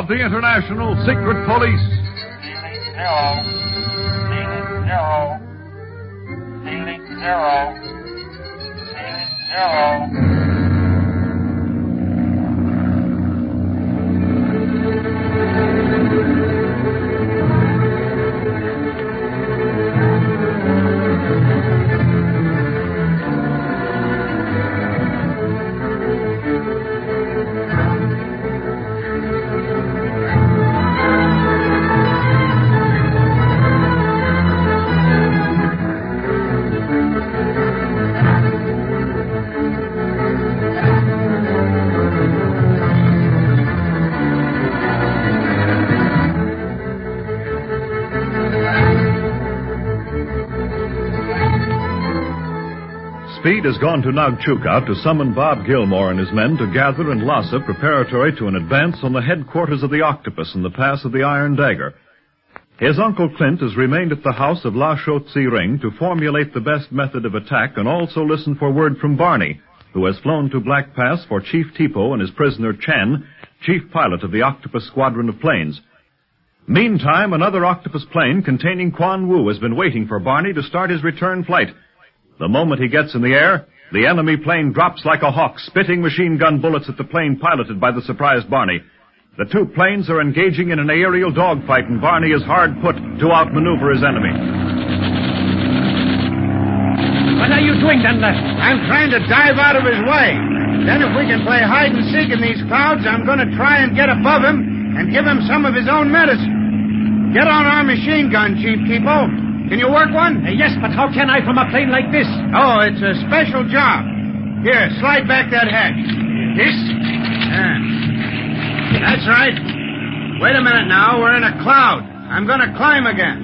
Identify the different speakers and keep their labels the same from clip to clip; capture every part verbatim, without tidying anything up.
Speaker 1: of the International Secret Police.
Speaker 2: Zero. Zero. Ceiling zero. Ceiling zero.
Speaker 3: Speed has gone to Nagchuka to summon Bob Gilmore and his men to gather in Lhasa preparatory to an advance on the headquarters of the Octopus in the Pass of the Iron Dagger. His Uncle Clint has remained at the house of La Chaux Tsi Ring to formulate the best method of attack and also listen for word from Barney, who has flown to Black Pass for Chief Tipo and his prisoner Chen, chief pilot of the Octopus squadron of planes. Meantime, another Octopus plane containing Quan Wu has been waiting for Barney to start his return flight. The moment he gets in the air, the enemy plane drops like a hawk, spitting machine gun bullets at the plane piloted by the surprised Barney. The two planes are engaging in an aerial dogfight, and Barney is hard put to outmaneuver his enemy.
Speaker 4: What are you doing, Dunlap?
Speaker 5: I'm trying to dive out of his way. Then if we can play hide and seek in these clouds, I'm going to try and get above him and give him some of his own medicine. Get on our machine gun, Chief Tipo. Can you work one?
Speaker 4: Uh, yes, but how can I from a plane like this?
Speaker 5: Oh, it's a special job. Here, slide back that hatch.
Speaker 4: This?
Speaker 5: Yeah. That's right. Wait a minute now. We're in a cloud. I'm going to climb again.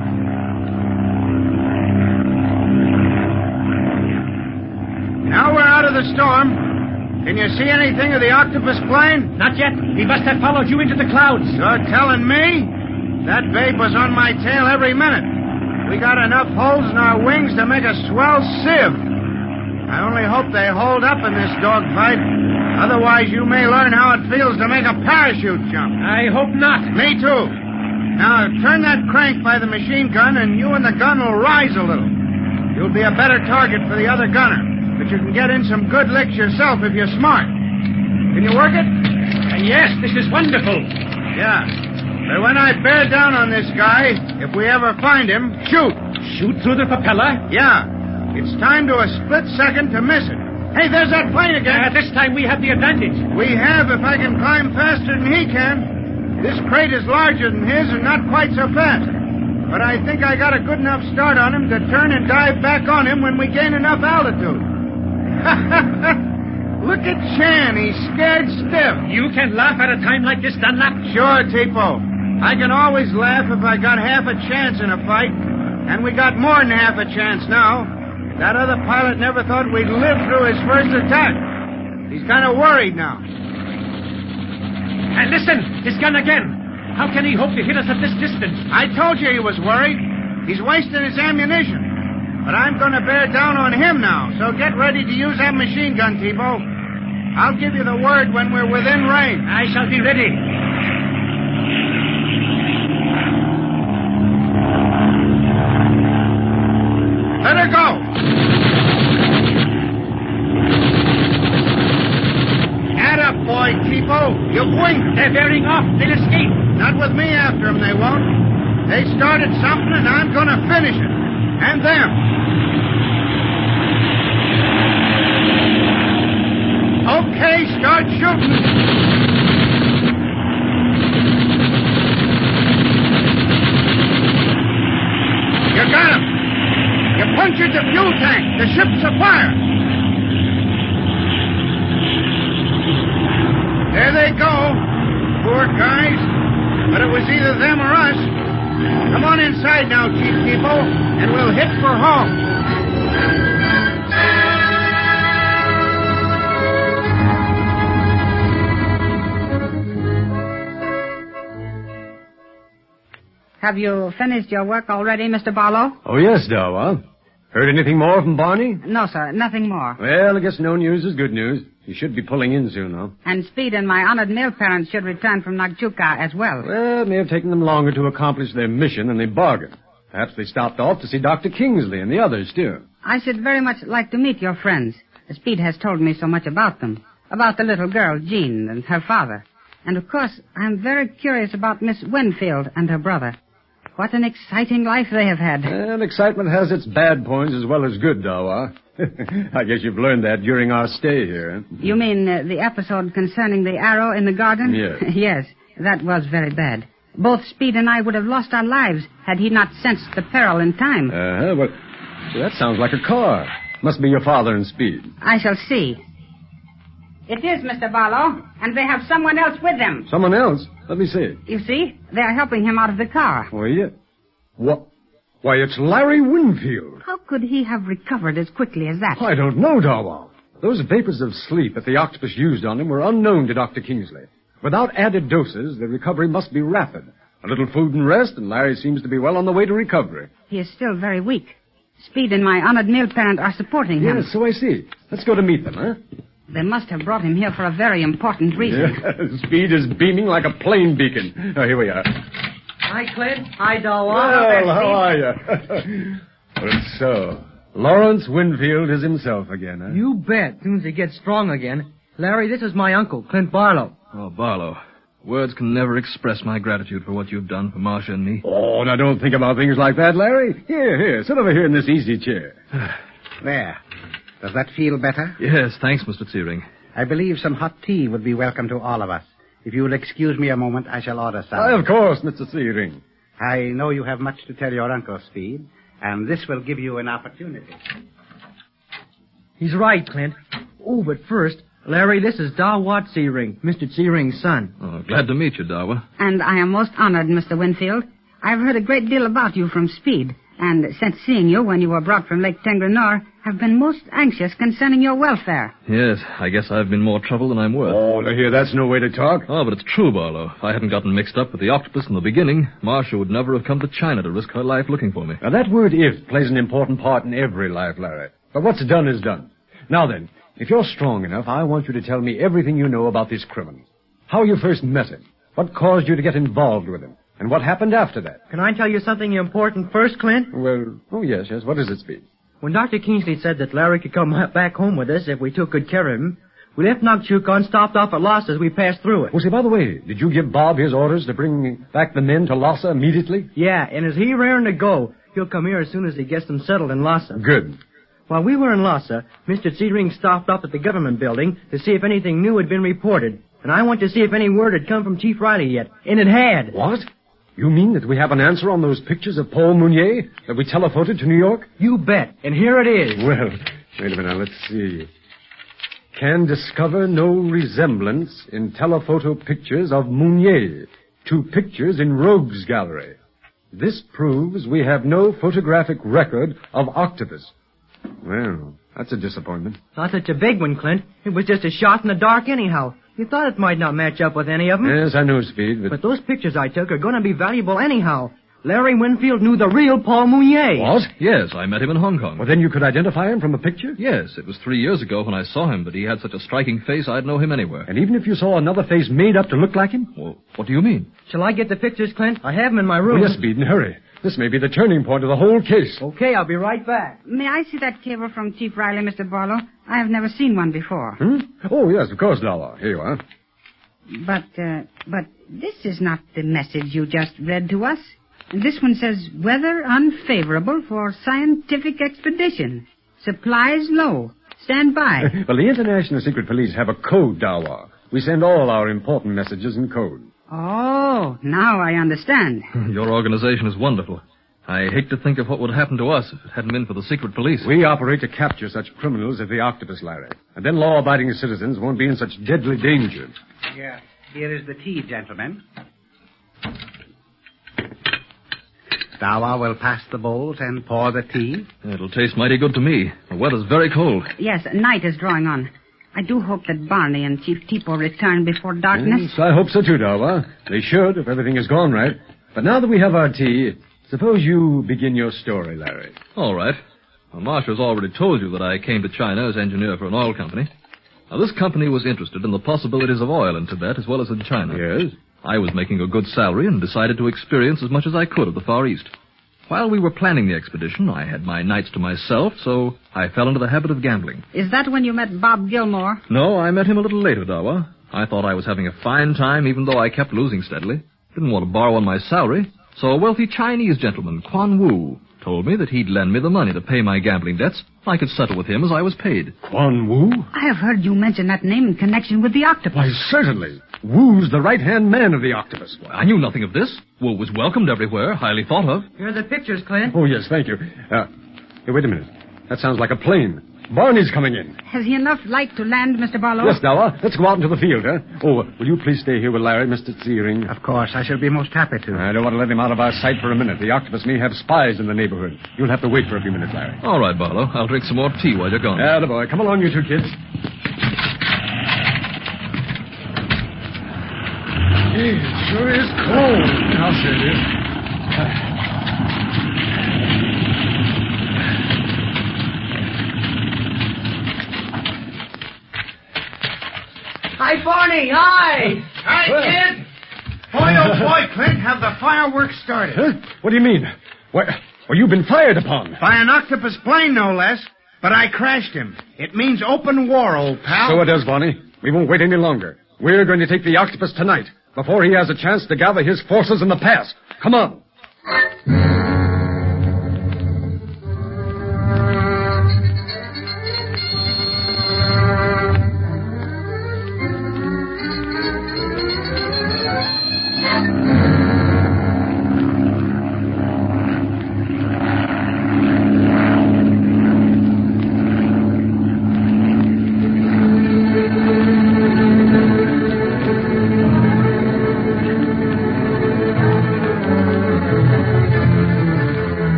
Speaker 5: Now we're out of the storm. Can you see anything of the Octopus plane?
Speaker 4: Not yet. He must have followed you into the clouds.
Speaker 5: You're telling me? That babe was on my tail every minute. We got enough holes in our wings to make a swell sieve. I only hope they hold up in this dogfight. Otherwise, you may learn how it feels to make a parachute jump.
Speaker 4: I hope not.
Speaker 5: Me too. Now, turn that crank by the machine gun, and you and the gun will rise a little. You'll be a better target for the other gunner, but you can get in some good licks yourself if you're smart. Can you work it?
Speaker 4: Uh, yes, this is wonderful.
Speaker 5: Yeah. But when I bear down on this guy, if we ever find him, shoot.
Speaker 4: Shoot through the propeller?
Speaker 5: Yeah. It's time to a split second to miss it. Hey, there's that plane again.
Speaker 4: Uh, this time we have the advantage.
Speaker 5: We have if I can climb faster than he can. This crate is larger than his and not quite so fast. But I think I got a good enough start on him to turn and dive back on him when we gain enough altitude. Look at Chan. He's scared stiff.
Speaker 4: You can laugh at a time like this, Dunlap?
Speaker 5: Sure, Tipo. I can always laugh if I got half a chance in a fight. And we got more than half a chance now. That other pilot never thought we'd live through his first attack. He's kind of worried now.
Speaker 4: And listen, his gun again. How can he hope to hit us at this distance?
Speaker 5: I told you he was worried. He's wasting his ammunition. But I'm going to bear down on him now, so get ready to use that machine gun, Tipo. I'll give you the word when we're within range.
Speaker 4: I shall be ready.
Speaker 5: Let her go. Atta boy, Tipo. You blinked.
Speaker 4: They're bearing off. They'll escape.
Speaker 5: Not with me after them, they won't. They started something, and I'm going to finish it. And them. Okay, start shooting. You got him. You punctured the fuel tank. The ship's afire. There they go. Poor guys. But it was either them or us. Come on inside now, Chief Tipo, and we'll hit for home.
Speaker 6: Have you finished your work already, Mister Barlow?
Speaker 7: Oh, yes, Dawa. Heard anything more from Barney?
Speaker 6: No, sir. Nothing more.
Speaker 7: Well, I guess no news is good news. He should be pulling in soon, though.
Speaker 6: And Speed and my honored male parents should return from Nagchuka as well.
Speaker 7: Well, it may have taken them longer to accomplish their mission than they bargained. Perhaps they stopped off to see Doctor Kingsley and the others, too.
Speaker 6: I should very much like to meet your friends. Speed has told me so much about them. About the little girl, Jean, and her father. And, of course, I'm very curious about Miss Winfield and her brother. What an exciting life they have had.
Speaker 7: And excitement has its bad points as well as good, Dawa. I guess you've learned that during our stay here. Huh?
Speaker 6: You mean uh, the episode concerning the arrow in the garden?
Speaker 7: Yes.
Speaker 6: Yes, that was very bad. Both Speed and I would have lost our lives had he not sensed the peril in time.
Speaker 7: Uh-huh, but well, that sounds like a car. Must be your father and Speed.
Speaker 6: I shall see. It is, Mister Barlow, and they have someone else with them.
Speaker 7: Someone else? Let me see.
Speaker 6: You see, they are helping him out of the car.
Speaker 7: Oh, yeah. What? Why, it's Larry Winfield.
Speaker 6: How could he have recovered as quickly as that?
Speaker 7: I don't know, Darwell. Those vapors of sleep that the octopus used on him were unknown to Doctor Kingsley. Without added doses, the recovery must be rapid. A little food and rest, and Larry seems to be well on the way to recovery.
Speaker 6: He is still very weak. Speed and my honored male parent are supporting him.
Speaker 7: Yes, so I see. Let's go to meet them, huh?
Speaker 6: They must have brought him here for a very important reason.
Speaker 7: Yeah, Speed is beaming like a plane beacon. Oh, here we are.
Speaker 8: Hi, Clint. Hi, Dawa.
Speaker 7: Well, how are you? Well, so, Lawrence Winfield is himself again, huh?
Speaker 8: You bet. As soon as he gets strong again. Larry, this is my uncle, Clint Barlow.
Speaker 9: Oh, Barlow. Words can never express my gratitude for what you've done for Marcia and me.
Speaker 7: Oh, now don't think about things like that, Larry. Here, here, sit over here in this easy chair.
Speaker 5: There. Does that feel better?
Speaker 9: Yes, thanks, Mister Searing.
Speaker 5: I believe some hot tea would be welcome to all of us. If you will excuse me a moment, I shall order some.
Speaker 7: Uh, of course, Mister Searing.
Speaker 5: I know you have much to tell your uncle, Speed, and this will give you an opportunity.
Speaker 8: He's right, Clint. Oh, but first, Larry, this is Dawat Searing, Mister Searing's son.
Speaker 9: Oh, glad to meet you, Dawa.
Speaker 6: And I am most honored, Mister Winfield. I've heard a great deal about you from Speed, and since seeing you when you were brought from Lake Tengrenor, have been most anxious concerning your welfare.
Speaker 9: Yes, I guess I've been more trouble than I'm worth.
Speaker 7: Oh, now here, that's no way to talk.
Speaker 9: Oh, but it's true, Barlow. If I hadn't gotten mixed up with the octopus in the beginning, Marcia would never have come to China to risk her life looking for me.
Speaker 7: Now, that word if plays an important part in every life, Larry. But what's done is done. Now then, if you're strong enough, I want you to tell me everything you know about this criminal. How you first met him, what caused you to get involved with him, and what happened after that.
Speaker 8: Can I tell you something important first, Clint?
Speaker 7: Well, oh, yes, yes. What is it, Speed?
Speaker 8: When Doctor Kingsley said that Larry could come back home with us if we took good care of him, we left Nagchuka and stopped off at Lhasa as we passed through it.
Speaker 7: Oh, say, by the way, did you give Bob his orders to bring back the men to Lhasa immediately?
Speaker 8: Yeah, and as he raring to go, he'll come here as soon as he gets them settled in Lhasa.
Speaker 7: Good.
Speaker 8: While we were in Lhasa, Mister Searing stopped up at the government building to see if anything new had been reported, and I went to see if any word had come from Chief Riley yet, and it had.
Speaker 7: What? You mean that we have an answer on those pictures of Paul Mounier that we telephoted to New York?
Speaker 8: You bet. And here it is.
Speaker 7: Well, wait a minute. Now, let's see. Can discover no resemblance in telephoto pictures of Mounier to pictures in Rogues Gallery. This proves we have no photographic record of octopus. Well, that's a disappointment.
Speaker 8: Not such a big one, Clint. It was just a shot in the dark anyhow. You thought it might not match up with any of them.
Speaker 7: Yes, I know, Speed, but...
Speaker 8: But those pictures I took are going to be valuable anyhow. Larry Winfield knew the real Paul Mounier.
Speaker 7: What?
Speaker 9: Yes, I met him in Hong Kong.
Speaker 7: Well, then you could identify him from a picture?
Speaker 9: Yes, it was three years ago when I saw him, but he had such a striking face I'd know him anywhere.
Speaker 7: And even if you saw another face made up to look like him?
Speaker 9: Well, what do you mean?
Speaker 8: Shall I get the pictures, Clint? I have them in my room.
Speaker 7: Oh, yes, Speed, and hurry. This may be the turning point of the whole case.
Speaker 8: Okay, I'll be right back.
Speaker 6: May I see that cable from Chief Riley, Mister Barlow? I have never seen one before.
Speaker 7: Hmm? Oh, yes, of course, Lala. Here you are.
Speaker 6: But, uh, but this is not the message you just read to us. This one says, weather unfavorable for scientific expedition. Supplies low. Stand by.
Speaker 7: Well, the International Secret Police have a code, Dawa. We send all our important messages in code.
Speaker 6: Oh, now I understand.
Speaker 9: Your organization is wonderful. I hate to think of what would happen to us if it hadn't been for the secret police.
Speaker 7: We operate to capture such criminals as the octopus, Larry. And then law-abiding citizens won't be in such deadly danger.
Speaker 5: Yeah, here is the tea, gentlemen. Dawa will pass the bowls and pour the tea.
Speaker 9: It'll taste mighty good to me. The weather's very cold.
Speaker 6: Yes, night is drawing on. I do hope that Barney and Chief Tipo return before darkness.
Speaker 7: Yes, I hope so too, Dawa. They should, if everything has gone right. But now that we have our tea, suppose you begin your story, Larry.
Speaker 9: All right. Well, Marcia's already told you that I came to China as engineer for an oil company. Now, this company was interested in the possibilities of oil in Tibet as well as in China.
Speaker 7: Yes?
Speaker 9: I was making a good salary and decided to experience as much as I could of the Far East. While we were planning the expedition, I had my nights to myself, so I fell into the habit of gambling.
Speaker 6: Is that when you met Bob Gilmore?
Speaker 9: No, I met him a little later, Dawa. I thought I was having a fine time, even though I kept losing steadily. Didn't want to borrow on my salary, so a wealthy Chinese gentleman, Quan Wu, told me that he'd lend me the money to pay my gambling debts. I could settle with him as I was paid.
Speaker 7: Quan Wu?
Speaker 6: I have heard you mention that name in connection with the octopus.
Speaker 7: Why, certainly. Wu's the right-hand man of the octopus.
Speaker 9: I knew nothing of this. Wu was welcomed everywhere, highly thought of.
Speaker 8: Here are the pictures, Clint.
Speaker 7: Oh, yes, thank you. Uh, hey, wait a minute. That sounds like a plane. Barney's coming in.
Speaker 6: Has he enough light to land, Mister Barlow?
Speaker 7: Yes, Dawa. Let's go out into the field, huh? Oh, will you please stay here with Larry, Mister Ziering?
Speaker 5: Of course, I shall be most happy to.
Speaker 7: I don't want to let him out of our sight for a minute. The octopus may have spies in the neighborhood. You'll have to wait for a few minutes, Larry.
Speaker 9: All right, Barlow. I'll drink some more tea while you're gone.
Speaker 7: Yeah, the boy. Come along, you two kids. Gee, it sure is cold. I'll say it is.
Speaker 8: Hi, Barney. Hi.
Speaker 5: Hi, kid. Boy, oh boy, Clint, have the fireworks started.
Speaker 7: Huh? What do you mean? Why, well, you've been fired upon.
Speaker 5: By an octopus plane, no less. But I crashed him. It means open war, old pal.
Speaker 7: So it does, Barney. We won't wait any longer. We're going to take the octopus tonight, before he has a chance to gather his forces in the pass. Come on.